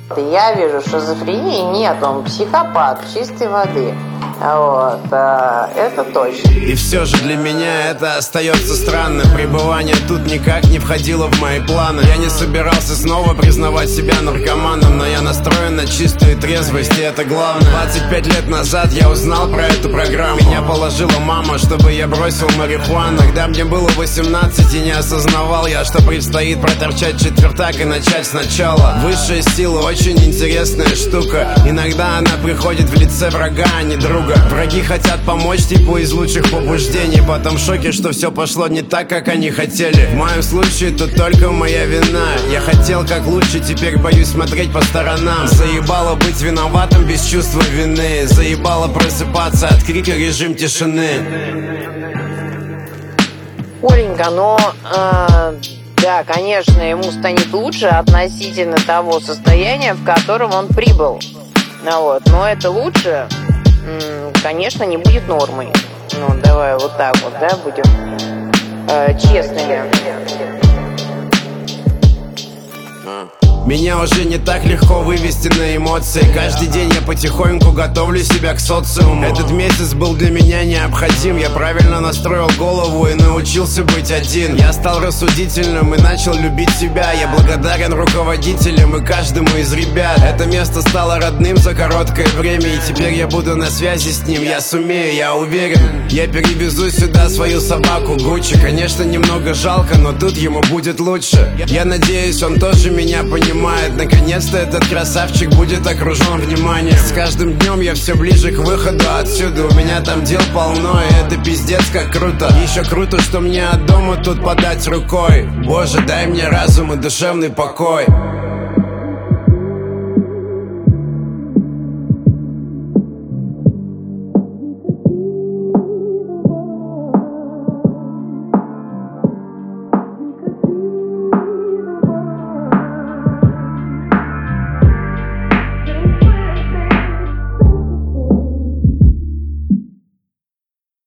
Я вижу, шизофрении нет, он психопат чистой воды. Вот, это точно. И все же для меня это остается странным. Пребывание тут никак не входило в мои планы. Я не собирался снова признавать себя наркоманом, но я настроен на чистую трезвость, и это главное. 25 лет назад я узнал про эту программу. Меня положила мама, чтобы я бросил марихуану. Когда мне было 18, и не осознавал я, что предстоит проторчать четвертак и начать сначала. Высшая сила очень интересная штука. Иногда она приходит в лице врага, а не друга. Враги хотят помочь типа из лучших побуждений, потом в шоке, что все пошло не так, как они хотели. В моем случае тут только моя вина. Я хотел как лучше, теперь боюсь смотреть по сторонам. Заебало быть виноватым без чувства вины. Заебало просыпаться от крика режим тишины. Оленька, но да, конечно, ему станет лучше относительно того состояния, в котором он прибыл. Вот, но это лучше, конечно, не будет нормой. Ну, давай вот так вот, да, будем честными. Меня уже не так легко вывести на эмоции. Каждый день я потихоньку готовлю себя к социуму. Этот месяц был для меня необходим. Я правильно настроил голову и научился быть один. Я стал рассудительным и начал любить себя. Я благодарен руководителям и каждому из ребят. Это место стало родным за короткое время, и теперь я буду на связи с ним. Я сумею, я уверен. Я перевезу сюда свою собаку Гуччи. Конечно, немного жалко, но тут ему будет лучше. Я надеюсь, он тоже меня понимает. Наконец-то этот красавчик будет окружен вниманием. С каждым днем я все ближе к выходу отсюда. У меня там дел полно, и это пиздец как круто. Еще круто, что мне от дома тут подать рукой. Боже, дай мне разум и душевный покой.